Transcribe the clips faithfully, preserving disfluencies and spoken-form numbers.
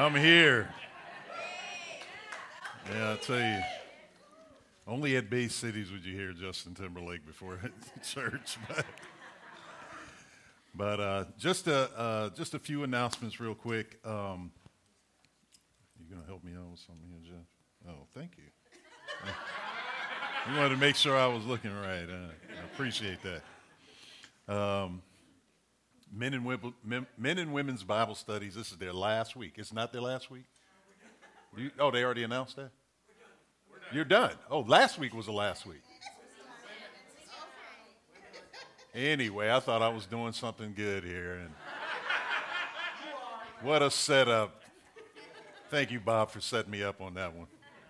I'm here. Yeah, I tell you, only at Bay Cities would you hear Justin Timberlake before church. But, but uh, just a uh, just a few announcements, real quick. Um, you gonna help me out with something here, Jeff? Oh, thank you. You wanted to make sure I was looking right. Uh, I appreciate that. Um, men and women, men, men and women's Bible studies. This is their last week. It's not their last week. You, oh, they already announced that? You're done. Oh, last week was the last week. Anyway, I thought I was doing something good here. And what a setup. Thank you, Bob, for setting me up on that one.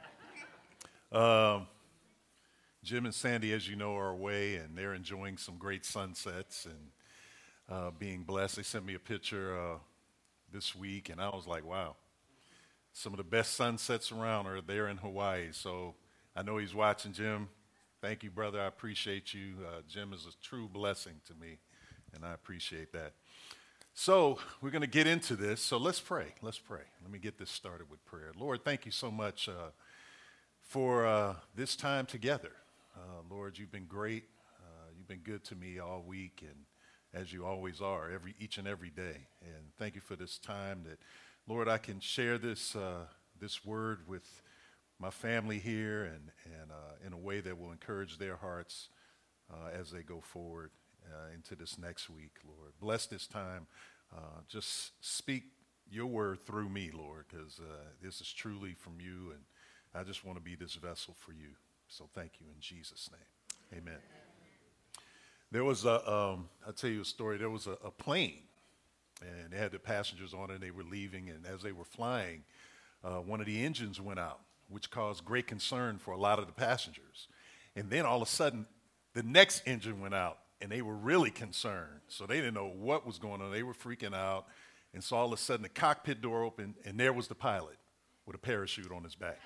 Um, Jim and Sandy, as you know, are away, and they're enjoying some great sunsets and uh, being blessed. They sent me a picture uh, this week, and I was like, wow. Some of the best sunsets around are there in Hawaii. So I know he's watching. Jim, thank you, brother. I appreciate you. Uh, Jim is a true blessing to me, and I appreciate that. So we're going to get into this. So let's pray. Let's pray. Let me get this started with prayer. Lord, thank you so much uh, for uh, this time together. Uh, Lord, you've been great. Uh, you've been good to me all week, and as you always are, every each and every day. And thank you for this time that, Lord, I can share this uh, this word with my family here and, and uh, in a way that will encourage their hearts uh, as they go forward uh, into this next week, Lord. Bless this time. Uh, just speak your word through me, Lord, because uh, this is truly from you, and I just want to be this vessel for you. So thank you in Jesus' name. Amen. There was a, um, I'll tell you a story. There was a, a plane. And they had the passengers on it, and they were leaving. And as they were flying, uh, one of the engines went out, which caused great concern for a lot of the passengers. And then all of a sudden, the next engine went out, and they were really concerned. So they didn't know what was going on. They were freaking out. And so all of a sudden, the cockpit door opened, and there was the pilot with a parachute on his back.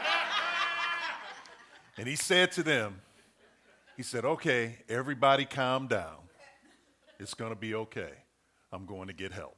And he said to them, he said, okay, everybody calm down. It's going to be okay. I'm going to get help.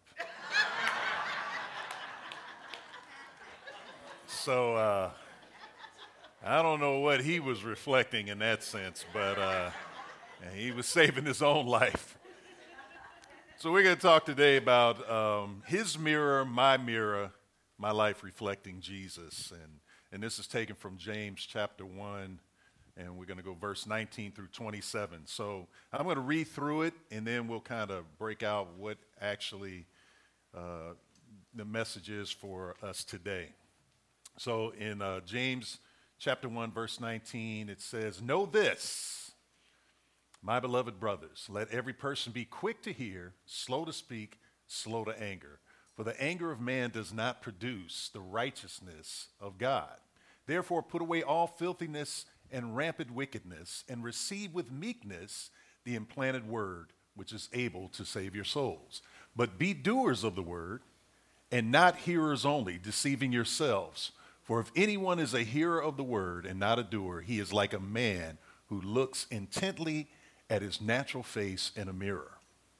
So uh, I don't know what he was reflecting in that sense, but uh, he was saving his own life. So we're going to talk today about um, his mirror, my mirror, my life reflecting Jesus. And, and this is taken from James chapter one. And we're going to go verse nineteen through twenty-seven. So I'm going to read through it, and then we'll kind of break out what actually uh, the message is for us today. So in uh, James chapter one, verse nineteen, it says, "Know this, my beloved brothers, let every person be quick to hear, slow to speak, slow to anger. For the anger of man does not produce the righteousness of God. Therefore put away all filthiness and rampant wickedness, and receive with meekness the implanted word, which is able to save your souls. But be doers of the word, and not hearers only, deceiving yourselves. For if anyone is a hearer of the word and not a doer, he is like a man who looks intently at his natural face in a mirror."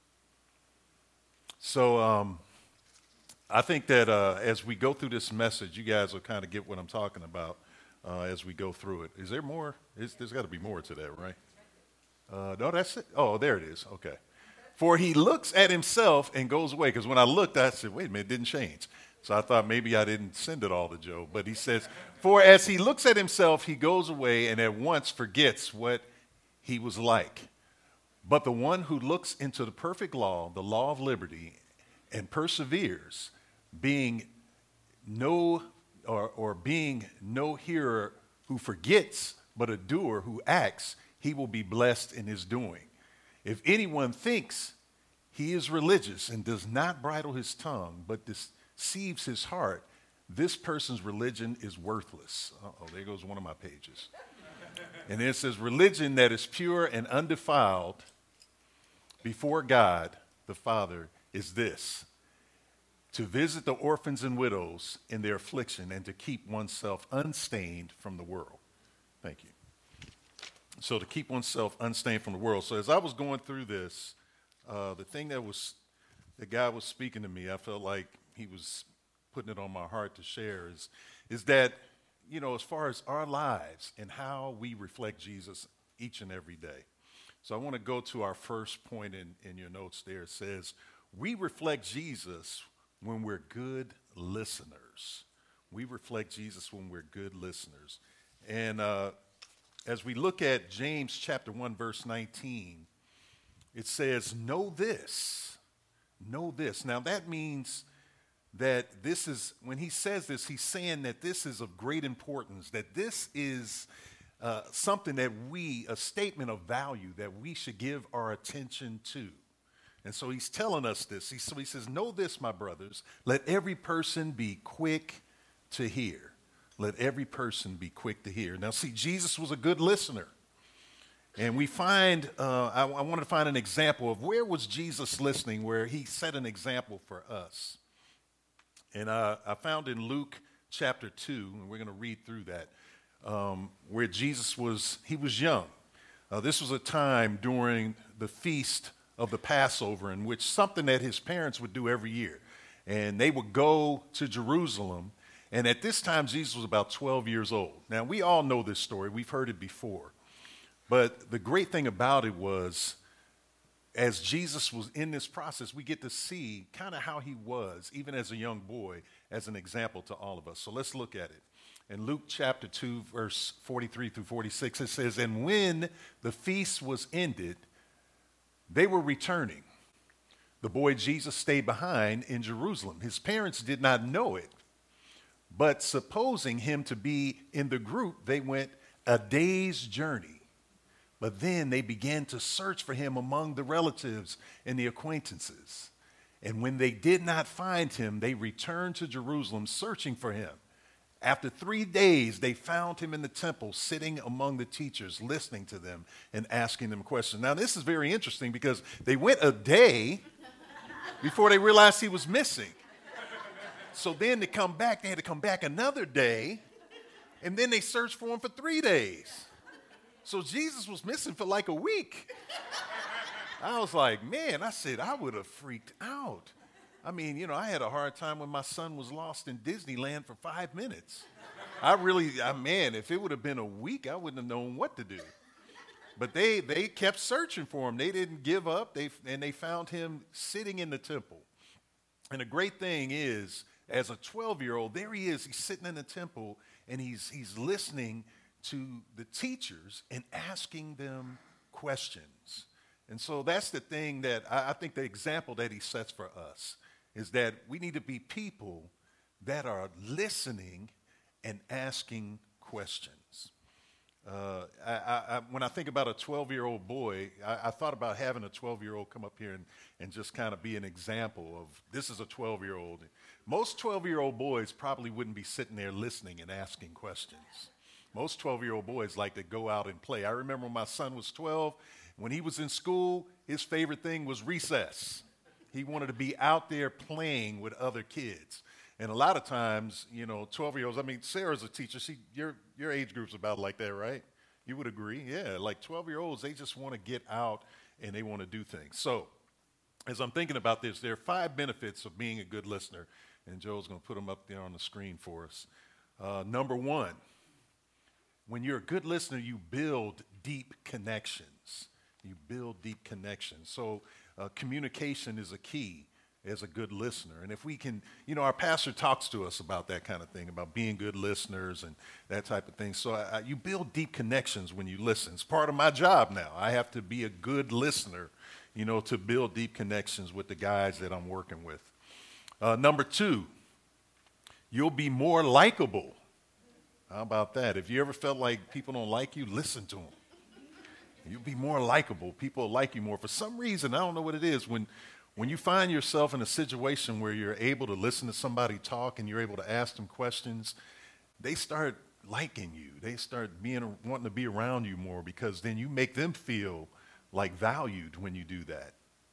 So um, I think that uh, as we go through this message, you guys will kind of get what I'm talking about. Uh, as we go through it. Is there more? Is, there's got to be more to that, right? Uh, no, that's it. Oh, there it is. Okay. "For he looks at himself and goes away." Because when I looked, I said, wait a minute, it didn't change. So I thought maybe I didn't send it all to Joe. But he says, "For as he looks at himself, he goes away and at once forgets what he was like. But the one who looks into the perfect law, the law of liberty, and perseveres, being no Or, or being no hearer who forgets, but a doer who acts, he will be blessed in his doing. If anyone thinks he is religious and does not bridle his tongue, but deceives his heart, this person's religion is worthless." Uh-oh, there goes one of my pages. And it says, "Religion that is pure and undefiled before God the Father is this: to visit the orphans and widows in their affliction, and to keep oneself unstained from the world." Thank you. So to keep oneself unstained from the world. So as I was going through this, uh, the thing that was, that God was speaking to me, I felt like he was putting it on my heart to share is, is that, you know, as far as our lives and how we reflect Jesus each and every day. So I want to go to our first point in, in your notes there. It says, we reflect Jesus when we're good listeners. We reflect Jesus when we're good listeners. And uh, as we look at James chapter one, verse nineteen, it says, know this, know this. Now that means that this is, when he says this, he's saying that this is of great importance, that this is uh, something that we, a statement of value that we should give our attention to. And so he's telling us this. He, so he says, know this, my brothers, let every person be quick to hear. Let every person be quick to hear. Now, see, Jesus was a good listener. And we find, uh, I, I wanted to find an example of where was Jesus listening, where he set an example for us. And uh, I found in Luke chapter two, and we're going to read through that, um, where Jesus was, he was young. Uh, this was a time during the feast of the Passover in which something that his parents would do every year. And they would go to Jerusalem. And at this time, Jesus was about twelve years old. Now, we all know this story. We've heard it before. But the great thing about it was, as Jesus was in this process, we get to see kind of how he was, even as a young boy, as an example to all of us. So let's look at it. In Luke chapter two, verse forty-three through forty-six, it says, and when the feast was ended, they were returning. The boy Jesus stayed behind in Jerusalem. His parents did not know it, but supposing him to be in the group, they went a day's journey. But then they began to search for him among the relatives and the acquaintances. And when they did not find him, they returned to Jerusalem searching for him. After three days, they found him in the temple, sitting among the teachers, listening to them and asking them questions. Now, this is very interesting because they went a day before they realized he was missing. So then to come back, they had to come back another day, and then they searched for him for three days. So Jesus was missing for like a week. I was like, man, I said, I would have freaked out. I mean, you know, I had a hard time when my son was lost in Disneyland for five minutes. I really, I, man, if it would have been a week, I wouldn't have known what to do. But they they kept searching for him. They didn't give up, They and they found him sitting in the temple. And the great thing is, as a twelve-year-old, there he is. He's sitting in the temple, and he's he's listening to the teachers and asking them questions. And so that's the thing that I, I think the example that he sets for us is that we need to be people that are listening and asking questions. Uh, I, I, when I think about a twelve-year-old boy, I, I thought about having a twelve-year-old come up here and, and just kind of be an example of this is a twelve-year-old. Most twelve-year-old boys probably wouldn't be sitting there listening and asking questions. Most twelve-year-old boys like to go out and play. I remember when my son was twelve, when he was in school, his favorite thing was recess. He wanted to be out there playing with other kids. And a lot of times, you know, twelve-year-olds, I mean, Sarah's a teacher. She, your, your age group's about like that, right? You would agree? Yeah, like twelve-year-olds, they just want to get out and they want to do things. So as I'm thinking about this, there are five benefits of being a good listener, and Joe's going to put them up there on the screen for us. Uh, number one, when you're a good listener, you build deep connections. You build deep connections. So uh, communication is a key as a good listener. And if we can, you know, our pastor talks to us about that kind of thing, about being good listeners and that type of thing. So I, I, you build deep connections when you listen. It's part of my job now. I have to be a good listener, you know, to build deep connections with the guys that I'm working with. Uh, number two, you'll be more likable. How about that? If you ever felt like people don't like you, listen to them. You'll be more likable. People like you more. For some reason, I don't know what it is, when when you find yourself in a situation where you're able to listen to somebody talk and you're able to ask them questions, they start liking you. They start being wanting to be around you more because then you make them feel like valued when you do that.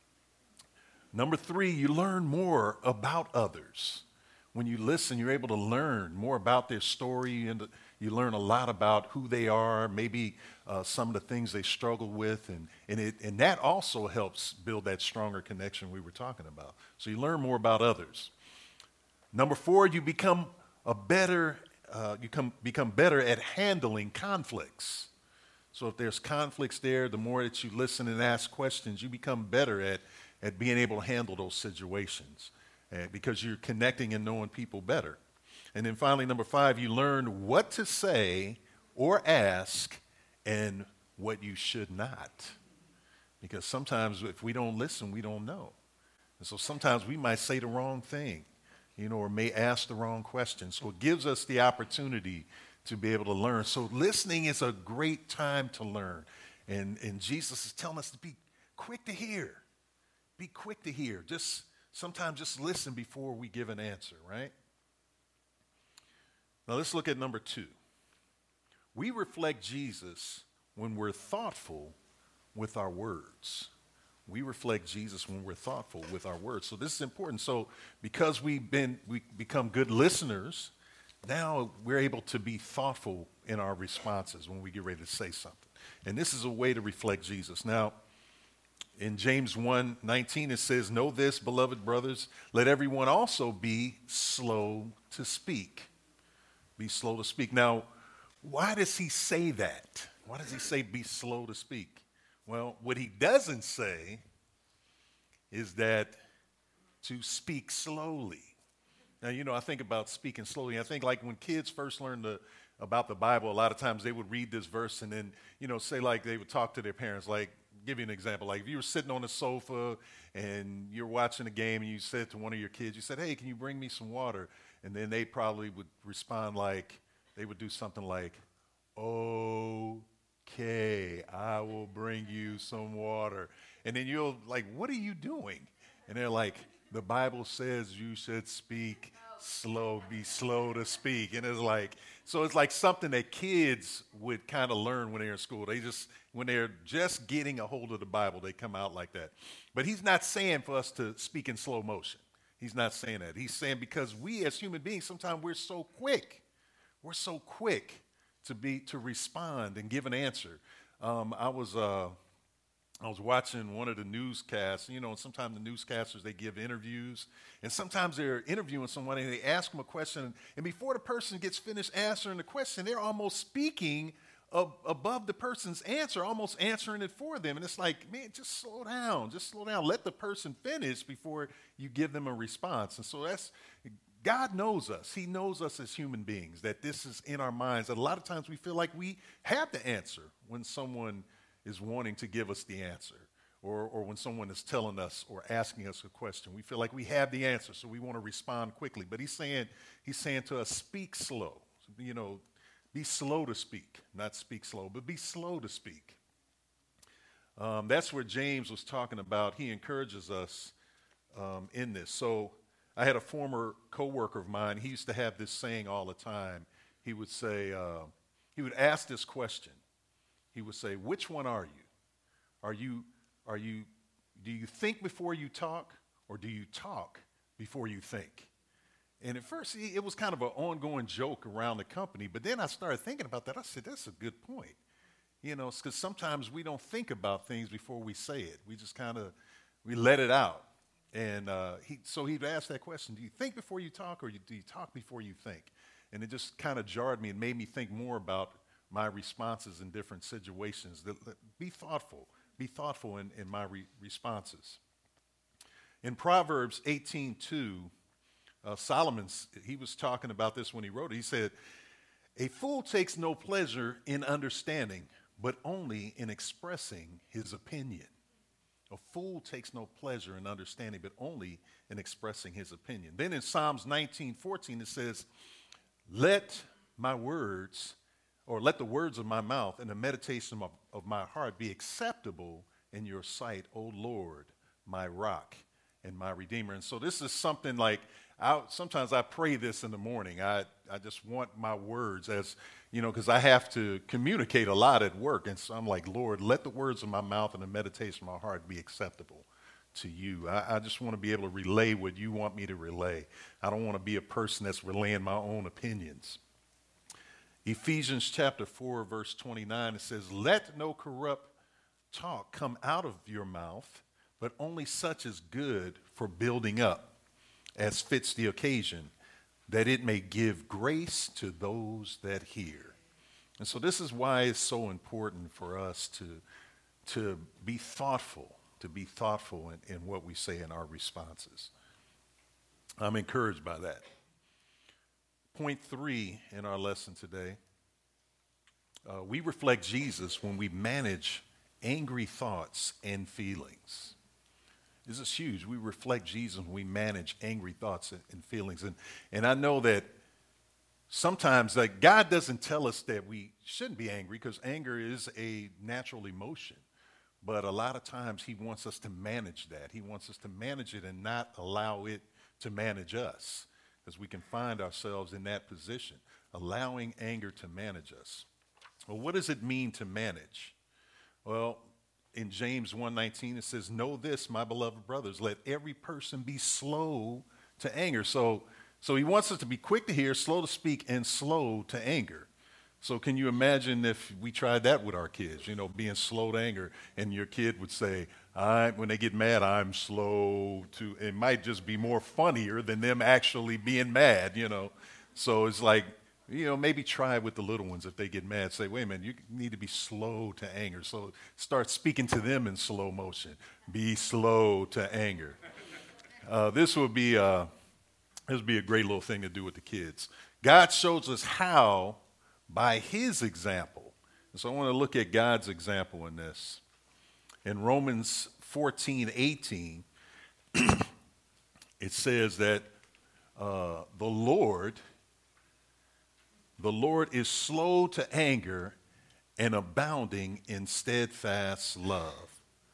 Number three, you learn more about others. When you listen, you're able to learn more about their story, and you learn a lot about who they are, maybe uh, some of the things they struggle with, and and, it, and that also helps build that stronger connection we were talking about. So you learn more about others. Number four, you become a better, uh, you come, become better at handling conflicts. So if there's conflicts there, the more that you listen and ask questions, you become better at, at being able to handle those situations uh, because you're connecting and knowing people better. And then finally, number five, you learn what to say or ask and what you should not. Because sometimes if we don't listen, we don't know. And so sometimes we might say the wrong thing, you know, or may ask the wrong question. So it gives us the opportunity to be able to learn. So listening is a great time to learn. And, and Jesus is telling us to be quick to hear. Be quick to hear. Just sometimes just listen before we give an answer, right? Now let's look at number two. We reflect Jesus when we're thoughtful with our words. We reflect Jesus when we're thoughtful with our words. So this is important. So because we've been, we become good listeners, now we're able to be thoughtful in our responses when we get ready to say something. And this is a way to reflect Jesus. Now, in James one nineteen, it says, "Know this, beloved brothers, let everyone also be slow to speak." Be slow to speak. Now, why does he say that? Why does he say be slow to speak? Well, what he doesn't say is that to speak slowly. Now, you know, I think about speaking slowly. I think like when kids first learned the, about the Bible, a lot of times they would read this verse and then, you know, say like they would talk to their parents. Like, give you an example. Like if you were sitting on the sofa and you're watching a game and you said to one of your kids, you said, "Hey, can you bring me some water?" And then they probably would respond like, they would do something like, "Okay, I will bring you some water." And then you'll like, "What are you doing?" And they're like, "The Bible says you should speak slow, be slow to speak." And it's like, so it's like something that kids would kind of learn when they're in school. They just, when they're just getting a hold of the Bible, they come out like that. But he's not saying for us to speak in slow motion. He's not saying that. He's saying because we as human beings, sometimes we're so quick. We're so quick to be, to respond and give an answer. Um, I was, uh, I was watching one of the newscasts, you know, and sometimes the newscasters, they give interviews, and sometimes they're interviewing someone and they ask them a question, and before the person gets finished answering the question, they're almost speaking of, above the person's answer, almost answering it for them. And it's like, man, just slow down, just slow down. Let the person finish before you give them a response. And so that's, God knows us. He knows us as human beings, that this is in our minds. And a lot of times we feel like we have the answer when someone is wanting to give us the answer, or, or when someone is telling us or asking us a question. We feel like we have the answer, so we want to respond quickly. But he's saying, he's saying to us, speak slow. You know, be slow to speak, not speak slow, but be slow to speak. Um, that's where James was talking about. He encourages us um, in this. So I had a former coworker of mine. He used to have this saying all the time. He would say, uh, he would ask this question. He would say, "Which one are you? Are you, are you, do you think before you talk, or do you talk before you think?" And at first, it was kind of an ongoing joke around the company. But then I started thinking about that. I said, that's a good point. You know, because sometimes we don't think about things before we say it. We just kind of, we let it out. And uh, he, so he'd ask that question, do you think before you talk, or do you talk before you think? And it just kind of jarred me and made me think more about my responses in different situations. Be thoughtful. Be thoughtful in, in my re- responses. In Proverbs eighteen two, uh, Solomon, he was talking about this when he wrote it. He said, "A fool takes no pleasure in understanding, but only in expressing his opinion." A fool takes no pleasure in understanding, but only in expressing his opinion. Then in Psalms nineteen fourteen, it says, "Let my words or let the words of my mouth and the meditation of, of my heart be acceptable in your sight, O Lord, my rock and my redeemer." And so this is something like, I, sometimes I pray this in the morning. I, I just want my words as, you know, because I have to communicate a lot at work. And so I'm like, Lord, let the words of my mouth and the meditation of my heart be acceptable to you. I, I just want to be able to relay what you want me to relay. I don't want to be a person that's relaying my own opinions. Ephesians chapter four, verse twenty-nine, it says, "Let no corrupt talk come out of your mouth, but only such as good for building up, as fits the occasion, that it may give grace to those that hear. And so this is why it's so important for us to, to be thoughtful, to be thoughtful in, in what we say in our responses. I'm encouraged by that. Point three in our lesson today, uh, we reflect Jesus when we manage angry thoughts and feelings. This is huge. We reflect Jesus when we manage angry thoughts and, and feelings. And, and I know that sometimes like God doesn't tell us that we shouldn't be angry because anger is a natural emotion. But a lot of times he wants us to manage that. He wants us to manage it and not allow it to manage us, because we can find ourselves in that position, allowing anger to manage us. Well, what does it mean to manage? Well, in James one nineteen, it says, "Know this, my beloved brothers, let every person be slow to anger." So, so he wants us to be quick to hear, slow to speak, and slow to anger. So can you imagine if we tried that with our kids, you know, being slow to anger, and your kid would say, I, when they get mad, I'm slow to, it might just be more funnier than them actually being mad, you know. So it's like, you know, maybe try it with the little ones if they get mad. Say, wait a minute, you need to be slow to anger. So start speaking to them in slow motion. Be slow to anger. Uh, this would be, uh, this would be a great little thing to do with the kids. God shows us how by his example. And so I want to look at God's example in this. In Romans fourteen eighteen, it says that uh, the Lord, the Lord is slow to anger and abounding in steadfast love.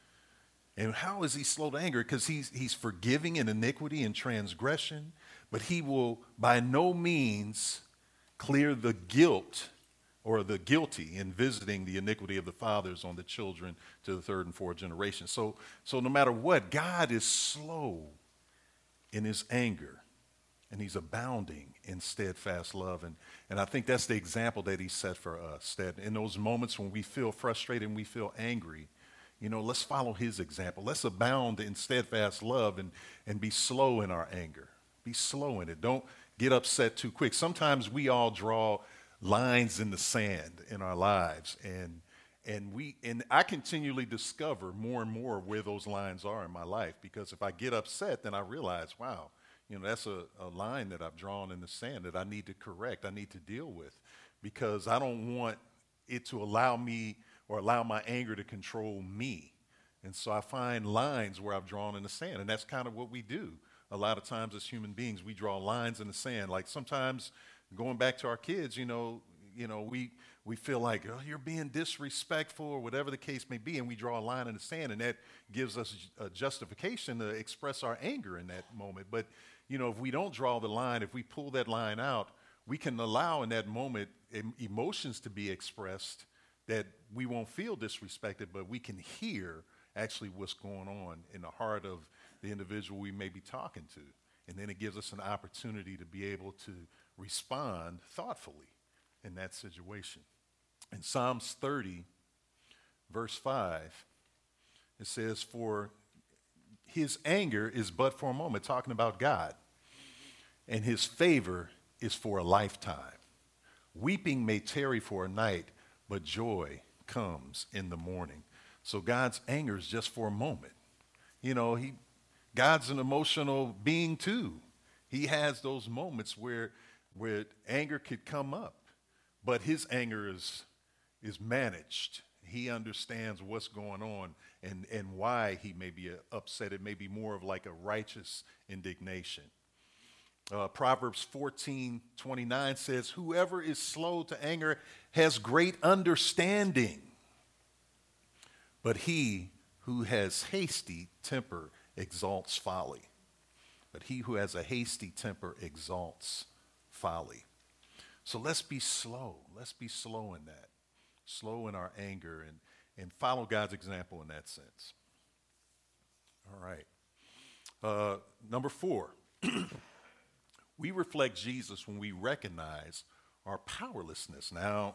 And how is he slow to anger? Because he's, he's forgiving in iniquity and transgression, but he will by no means clear the guilt or the guilty in visiting the iniquity of the fathers on the children to the third and fourth generation. So, so no matter what, God is slow in his anger, and he's abounding in steadfast love. And, and I think that's the example that he set for us, that in those moments when we feel frustrated and we feel angry, you know, let's follow his example. Let's abound in steadfast love and, and be slow in our anger. Be slow in it. Don't get upset too quick. Sometimes we all draw lines in the sand in our lives, and and we and I continually discover more and more where those lines are in my life, because if I get upset, then I realize, wow, you know, that's a, a line that I've drawn in the sand that I need to correct, I need to deal with, because I don't want it to allow me or allow my anger to control me. And so I find lines where I've drawn in the sand, and that's kind of what we do. A lot of times as human beings, we draw lines in the sand. Like sometimes going back to our kids, you know, you know, we, we feel like, oh, you're being disrespectful or whatever the case may be, and we draw a line in the sand, and that gives us a justification to express our anger in that moment. But, you know, if we don't draw the line, if we pull that line out, we can allow in that moment em- emotions to be expressed that we won't feel disrespected, but we can hear actually what's going on in the heart of the individual we may be talking to. And then it gives us an opportunity to be able to respond thoughtfully in that situation. In Psalms thirty, verse five, it says, "For his anger is but for a moment," talking about God, "and his favor is for a lifetime. Weeping may tarry for a night, but joy comes in the morning." So God's anger is just for a moment. You know, he God's an emotional being too. He has those moments where where anger could come up, but his anger is is managed. He understands what's going on and, and why he may be upset. It may be more of like a righteous indignation. Uh, Proverbs fourteen twenty-nine says, "Whoever is slow to anger has great understanding, but he who has hasty temper exalts folly." But he who has a hasty temper exalts folly. So let's be slow. Let's be slow in that. Slow in our anger, and, and follow God's example in that sense. All right. Uh, number four, we reflect Jesus when we recognize our powerlessness. Now,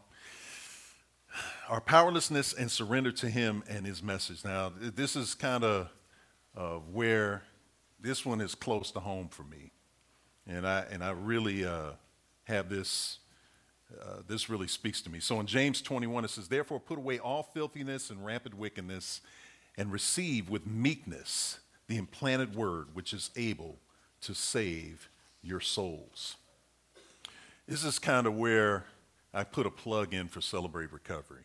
our powerlessness and surrender to him and his message. Now, this is kind of uh, where this one is close to home for me. And I, and I really uh, have this, uh, this really speaks to me. So in James twenty-one, it says, therefore put away all filthiness and rampant wickedness and receive with meekness the implanted word, which is able to save your souls. This is kind of where I put a plug in for Celebrate Recovery.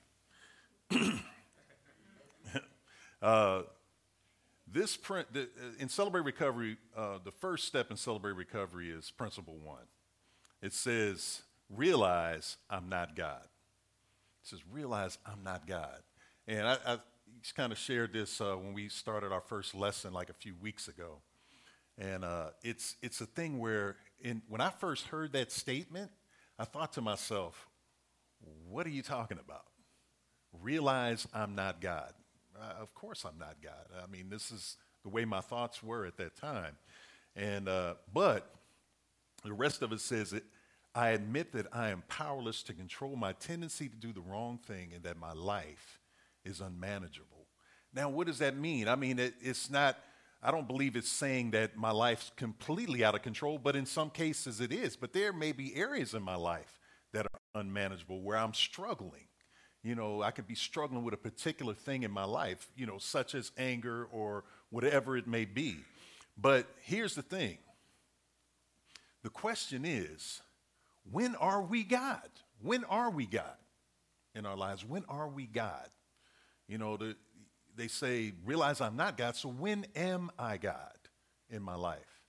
uh, this print, the, in Celebrate Recovery, uh, the first step in Celebrate Recovery is principle one. It says, realize I'm not God. It says, realize I'm not God. And I, I kind of shared this uh, when we started our first lesson like a few weeks ago. And uh, it's it's a thing where in, when I first heard that statement, I thought to myself, what are you talking about? Realize I'm not God. Uh, of course I'm not God. I mean, this is the way my thoughts were at that time. And uh, but the rest of it says it, I admit that I am powerless to control my tendency to do the wrong thing and that my life is unmanageable. Now, what does that mean? I mean, it, it's not, I don't believe it's saying that my life's completely out of control, but in some cases it is. But there may be areas in my life that are unmanageable where I'm struggling. You know, I could be struggling with a particular thing in my life, you know, such as anger or whatever it may be. But here's the thing. The question is, when are we God? When are we God in our lives? When are we God? You know, the, they say, realize I'm not God, so when am I God in my life?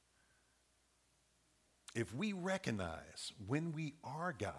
If we recognize when we are God,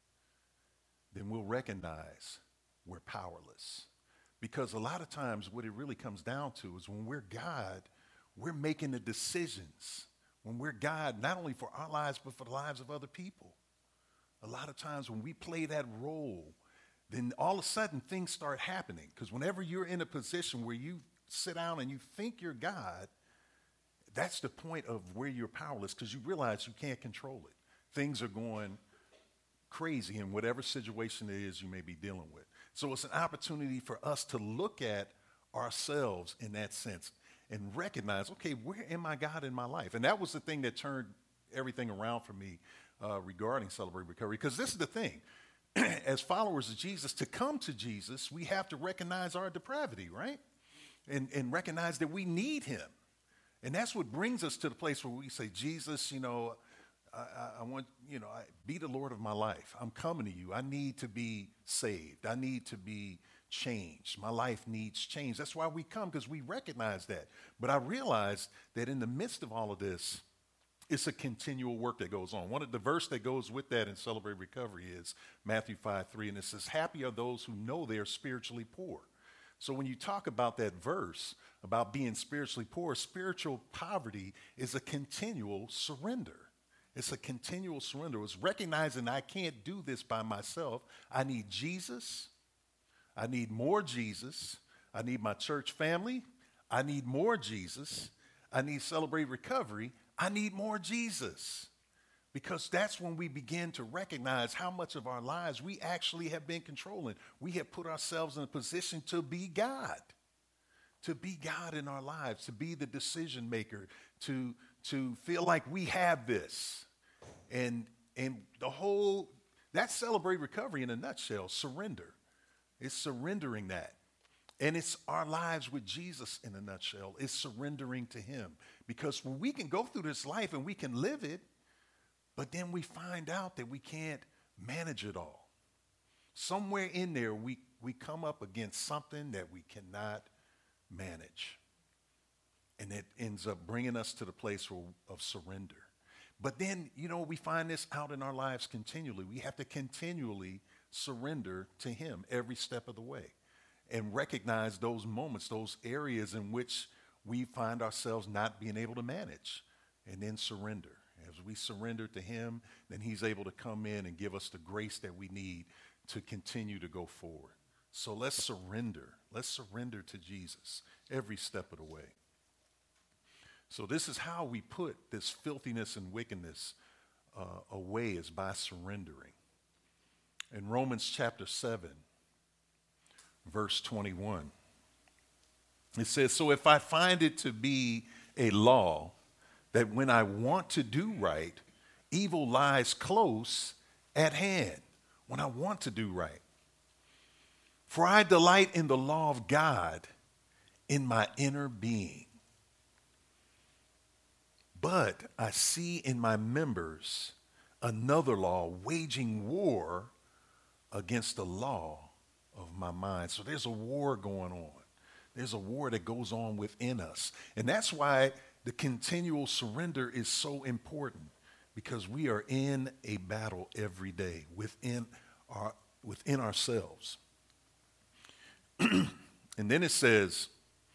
then we'll recognize we're powerless. Because a lot of times what it really comes down to is when we're God, we're making the decisions. When we're God, not only for our lives, but for the lives of other people. A lot of times when we play that role, then all of a sudden things start happening. Because whenever you're in a position where you sit down and you think you're God, that's the point of where you're powerless, because you realize you can't control it. Things are going crazy in whatever situation it is you may be dealing with. So it's an opportunity for us to look at ourselves in that sense and recognize, okay, where am I God in my life? And that was the thing that turned everything around for me uh, regarding Celebrate Recovery. Because this is the thing. As followers of Jesus, to come to Jesus, we have to recognize our depravity, right? And, and recognize that we need him. And that's what brings us to the place where we say, Jesus, you know, I, I, I want, you know, I, be the Lord of my life. I'm coming to you. I need to be saved. I need to be changed. My life needs change. That's why we come, because we recognize that. But I realized that in the midst of all of this, it's a continual work that goes on. One of the verse that goes with that in Celebrate Recovery is Matthew five three, and it says, happy are those who know they are spiritually poor. So when you talk about that verse, about being spiritually poor, spiritual poverty is a continual surrender. It's a continual surrender. It's recognizing I can't do this by myself. I need Jesus. I need more Jesus. I need my church family. I need more Jesus. I need Celebrate Recovery. I need more Jesus. Because that's when we begin to recognize how much of our lives we actually have been controlling. We have put ourselves in a position to be God. To be God in our lives, to be the decision maker, to, to feel like we have this. And, and the whole, that's Celebrate Recovery in a nutshell, surrender. It's surrendering that. And it's our lives with Jesus in a nutshell. It's surrendering to him. Because when we can go through this life and we can live it, but then we find out that we can't manage it all. Somewhere in there, we, we come up against something that we cannot manage. And it ends up bringing us to the place of surrender. But then, you know, we find this out in our lives continually. We have to continually surrender to him every step of the way and recognize those moments, those areas in which we find ourselves not being able to manage, and then surrender. As we surrender to him, then he's able to come in and give us the grace that we need to continue to go forward. So let's surrender. Let's surrender to Jesus every step of the way. So this is how we put this filthiness and wickedness uh, away, is by surrendering. In Romans chapter seven, verse twenty-one, it says, so if I find it to be a law, that when I want to do right, evil lies close at hand. When I want to do right. For I delight in the law of God in my inner being. But I see in my members another law waging war against the law of my mind. So there's a war going on. There's a war that goes on within us. And that's why the continual surrender is so important, because we are in a battle every day within our within ourselves. And then it says,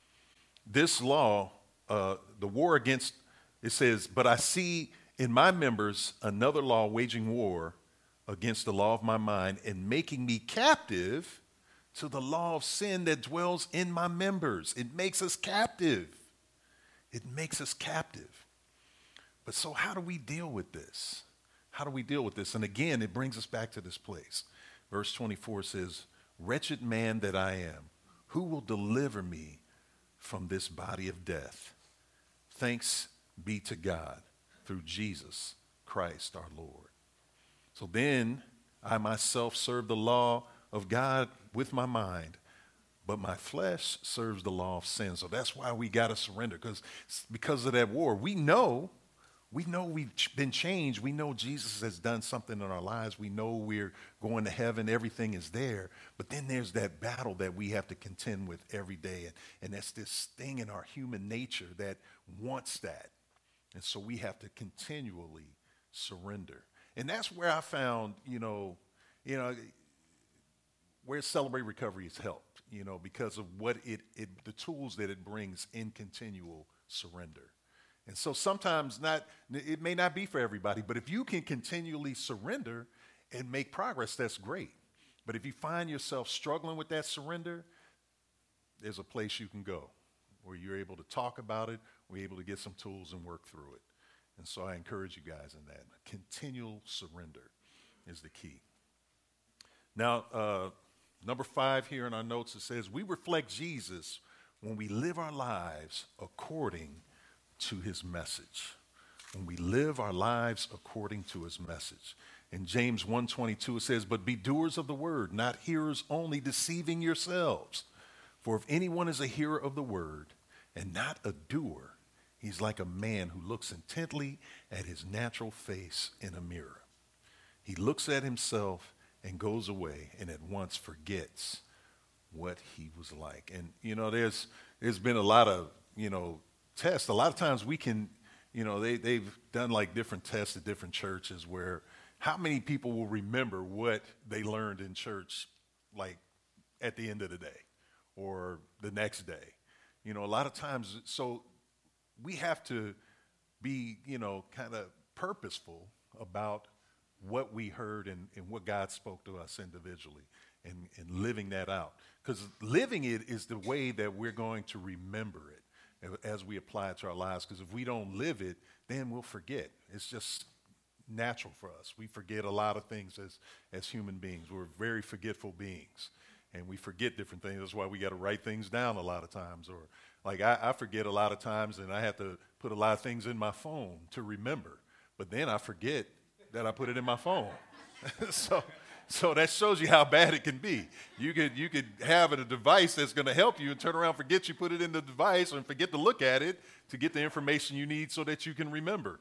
this law, uh, the war against, it says, but I see in my members another law waging war against the law of my mind and making me captive to the law of sin that dwells in my members. It makes us captive. It makes us captive. But so how do we deal with this? How do we deal with this? And again, it brings us back to this place. Verse twenty-four says, wretched man that I am, who will deliver me from this body of death? Thanks be to God through Jesus Christ our Lord. So then I myself serve the law of God with my mind, but my flesh serves the law of sin. So that's why we got to surrender, because because of that war. We know, we know we've been changed. We know Jesus has done something in our lives. We know we're going to heaven. Everything is there. But then there's that battle that we have to contend with every day. And, and that's this thing in our human nature that wants that. And so we have to continually surrender. And that's where I found, you know, you know, where Celebrate Recovery has helped, you know, because of what it, it the tools that it brings in continual surrender. And so sometimes not, it may not be for everybody, but if you can continually surrender and make progress, that's great. But if you find yourself struggling with that surrender, there's a place you can go where you're able to talk about it, we're able to get some tools and work through it. And so I encourage you guys in that. Continual surrender is the key. Now, uh, number five here in our notes, it says, we reflect Jesus when we live our lives according to his message. When we live our lives according to his message. In James one twenty-two, it says, but be doers of the word, not hearers only, deceiving yourselves. For if anyone is a hearer of the word and not a doer, he's like a man who looks intently at his natural face in a mirror. He looks at himself and goes away and at once forgets what he was like. And, you know, there's there's been a lot of, you know, tests. A lot of times we can, you know, they, they've done like different tests at different churches where how many people will remember what they learned in church, like at the end of the day or the next day. You know, a lot of times, so we have to be, you know, kind of purposeful about what we heard and, and what God spoke to us individually and, and living that out. Because living it is the way that we're going to remember it as we apply it to our lives. Because if we don't live it, then we'll forget. It's just natural for us. We forget a lot of things as, as human beings. We're very forgetful beings. And we forget different things. That's why we got to write things down a lot of times. Or like I, I forget a lot of times, and I have to put a lot of things in my phone to remember. But then I forget that I put it in my phone. so so that shows you how bad it can be. You could you could have a device that's going to help you and turn around, forget you put it in the device and forget to look at it to get the information you need so that you can remember.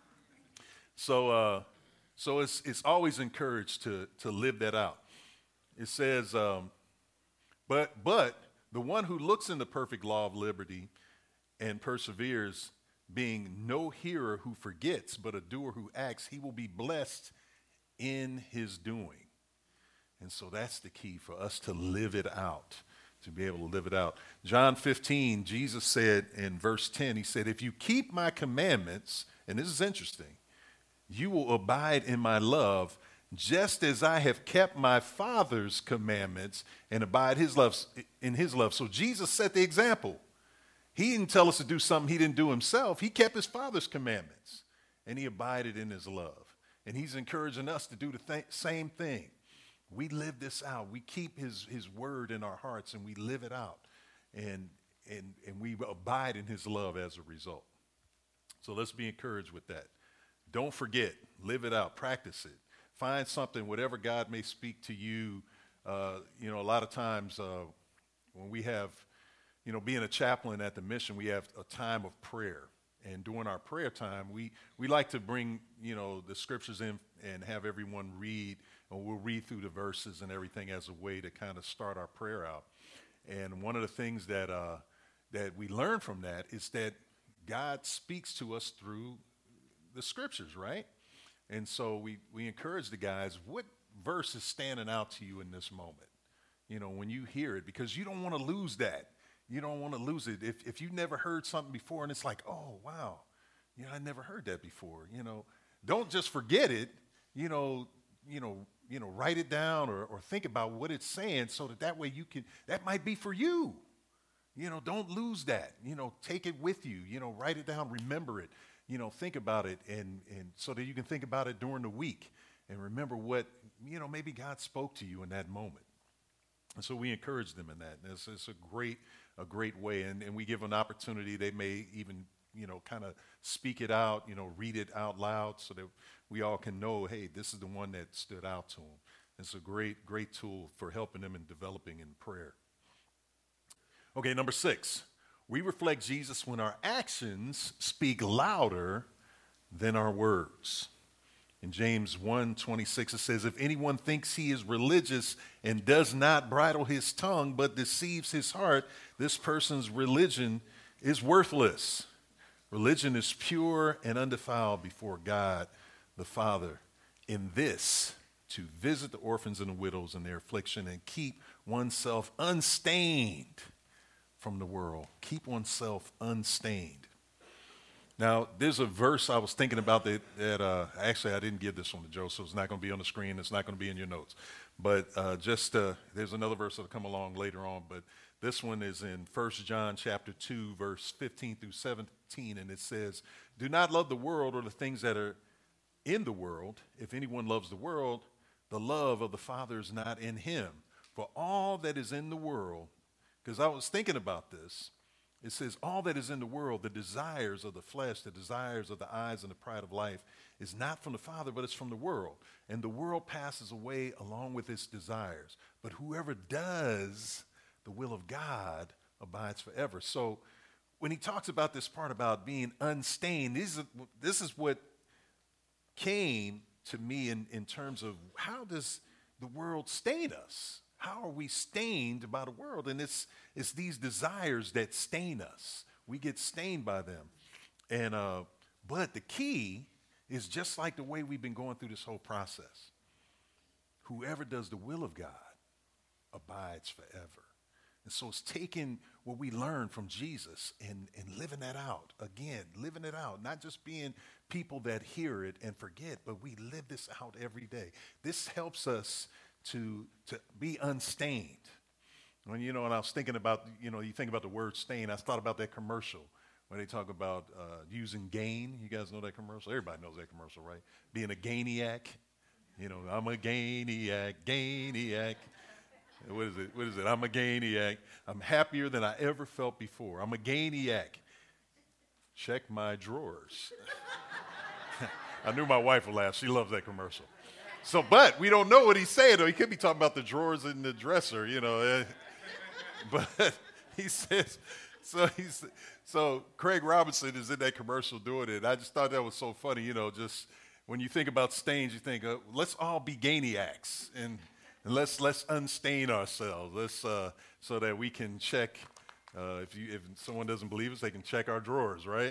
So uh, so it's it's always encouraged to to live that out. It says, um, but but the one who looks in the perfect law of liberty and perseveres, being no hearer who forgets, but a doer who acts, he will be blessed in his doing. And so that's the key for us to live it out, to be able to live it out. John fifteen, Jesus said in verse ten, he said, if you keep my commandments, and this is interesting, you will abide in my love, just as I have kept my Father's commandments and abide his love, in his love. So Jesus set the example. He didn't tell us to do something he didn't do himself. He kept his Father's commandments, and he abided in his love. And he's encouraging us to do the th- same thing. We live this out. We keep his, his word in our hearts, and we live it out. And, and, and we abide in his love as a result. So let's be encouraged with that. Don't forget, live it out, practice it. Find something, whatever God may speak to you. Uh, you know, a lot of times uh, when we have, you know, being a chaplain at the mission, we have a time of prayer. And during our prayer time, we, we like to bring, you know, the scriptures in and have everyone read, and we'll read through the verses and everything as a way to kind of start our prayer out. And one of the things that uh, that we learn from that is that God speaks to us through the scriptures, right? And so we, we encourage the guys, what verse is standing out to you in this moment? You know, when you hear it, because you don't want to lose that. You don't want to lose it. If if you've never heard something before and it's like, oh, wow, you know, I never heard that before. You know, don't just forget it, you know, you know, you know, write it down or, or think about what it's saying so that that way you can, that might be for you. You know, don't lose that. You know, take it with you. You know, write it down, remember it. You know, think about it, and, and so that you can think about it during the week and remember what, you know, maybe God spoke to you in that moment. And so we encourage them in that. And it's, it's a great, a great way. And, and we give an opportunity. They may even, you know, kind of speak it out, you know, read it out loud so that we all can know, hey, this is the one that stood out to them. It's a great, great tool for helping them in developing in prayer. Okay, number six. We reflect Jesus when our actions speak louder than our words. In James one twenty-six, it says, if anyone thinks he is religious and does not bridle his tongue but deceives his heart, this person's religion is worthless. Religion is pure and undefiled before God the Father. In this, to visit the orphans and the widows in their affliction and keep oneself unstained from the world. Keep oneself unstained. Now, there's a verse I was thinking about that, that uh, actually I didn't give this one to Joe, so it's not going to be on the screen. It's not going to be in your notes. But uh, just uh, there's another verse that'll come along later on. But this one is in First John chapter two, verse fifteen through seventeen, and it says, do not love the world or the things that are in the world. If anyone loves the world, the love of the Father is not in him. For all that is in the world, because I was thinking about this, it says all that is in the world, the desires of the flesh, the desires of the eyes and the pride of life is not from the Father, but it's from the world. And the world passes away along with its desires. But whoever does the will of God abides forever. So when he talks about this part about being unstained, this is, this is what came to me in, in terms of how does the world stain us? How are we stained by the world? And it's it's these desires that stain us. We get stained by them. And uh, but the key is just like the way we've been going through this whole process. Whoever does the will of God abides forever. And so it's taking what we learned from Jesus and, and living that out. Again, living it out. Not just being people that hear it and forget, but we live this out every day. This helps us to to be unstained. When, you know, and I was thinking about, you know, you think about the word stain, I thought about that commercial where they talk about uh, using Gain. You guys know that commercial? Everybody knows that commercial, right? Being a Gainiac. You know, I'm a Gainiac, Gainiac. What is it? What is it? I'm a Gainiac. I'm happier than I ever felt before. I'm a Gainiac. Check my drawers. I knew my wife would laugh. She loves that commercial. So, but we don't know what he's saying, though. He could be talking about the drawers in the dresser, you know. But he says, so he's, so Craig Robinson is in that commercial doing it. I just thought that was so funny, you know, just when you think about stains, you think, uh, let's all be Gainiacs and, and let's let's unstain ourselves. Let's uh, so that we can check. Uh, if you if someone doesn't believe us, they can check our drawers, right?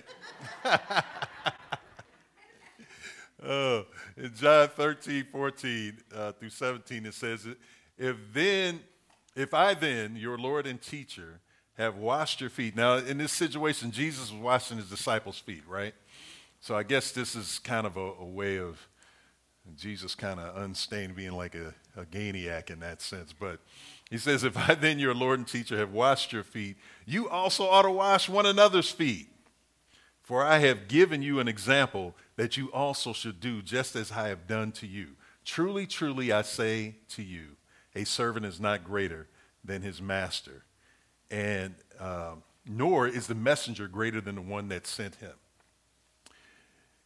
Uh, in John thirteen, fourteen uh, through seventeen, it says, if then, if I then, your Lord and teacher, have washed your feet. Now, in this situation, Jesus was washing his disciples' feet, right? So I guess this is kind of a, a way of Jesus kind of unstained, being like a, a Gainiac in that sense. But he says, if I then, your Lord and teacher, have washed your feet, you also ought to wash one another's feet. For I have given you an example that you also should do just as I have done to you. Truly, truly, I say to you, a servant is not greater than his master, and um, nor is the messenger greater than the one that sent him.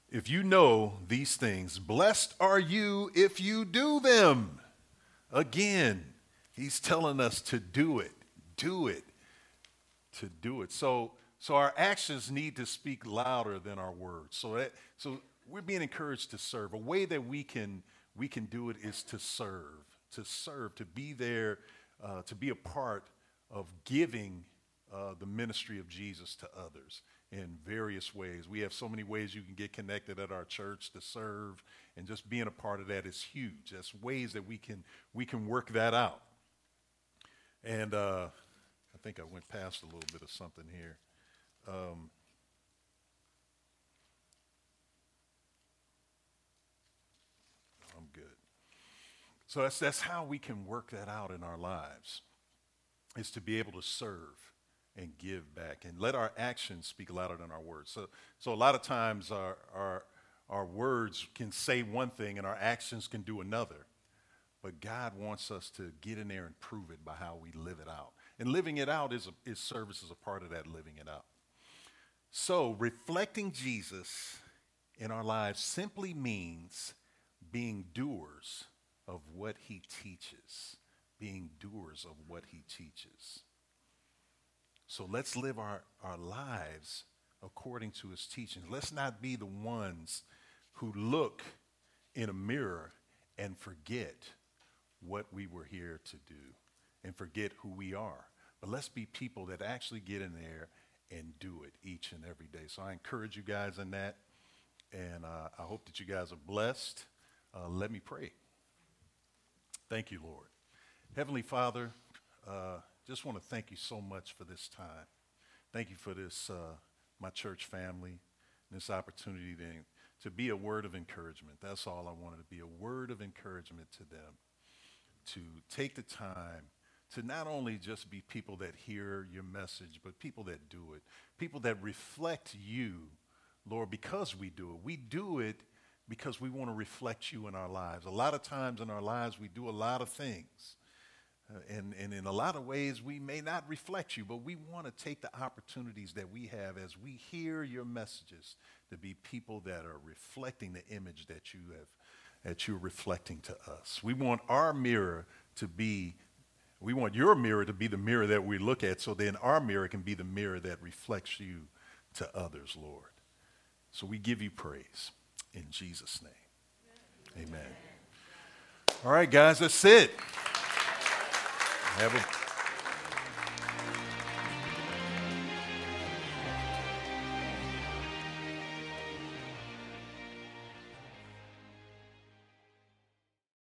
if you know these things, blessed are you if you do them. Again, he's telling us to do it, do it, to do it. So, so our actions need to speak louder than our words. So that, so we're being encouraged to serve. A way that we can we can do it is to serve, to serve, to be there, uh, to be a part of giving uh, the ministry of Jesus to others in various ways. We have so many ways you can get connected at our church to serve, and just being a part of that is huge. That's ways that we can we can work that out. And uh, I think I went past a little bit of something here. Um, I'm good. So that's that's how we can work that out in our lives, is to be able to serve and give back, and let our actions speak louder than our words. So, so a lot of times our, our, our words can say one thing and our actions can do another. But God wants us to get in there and prove it by how we live it out. And living it out is, a, is service is a part of that living it out. So reflecting Jesus in our lives simply means being doers of what he teaches. Being doers of what he teaches. So let's live our, our lives according to his teachings. Let's not be the ones who look in a mirror and forget what we were here to do and forget who we are. But let's be people that actually get in there and do it each and every day. So I encourage you guys in that, and uh, I hope that you guys are blessed. Uh, let me pray. Thank you, Lord. Heavenly Father, uh, just want to thank you so much for this time. Thank you for this, uh, my church family, and this opportunity to, to be a word of encouragement. That's all I wanted, to be a word of encouragement to them, to take the time to not only just be people that hear your message, but people that do it, people that reflect you, Lord, because we do it. We do it because we want to reflect you in our lives. A lot of times in our lives, we do a lot of things. Uh, and, and in a lot of ways, we may not reflect you, but we want to take the opportunities that we have as we hear your messages to be people that are reflecting the image that you have, that you're reflecting to us. We want our mirror to be, we want your mirror to be the mirror that we look at, so then our mirror can be the mirror that reflects you to others, Lord. So we give you praise in Jesus' name. Amen. Amen. All right, guys, that's it. Have a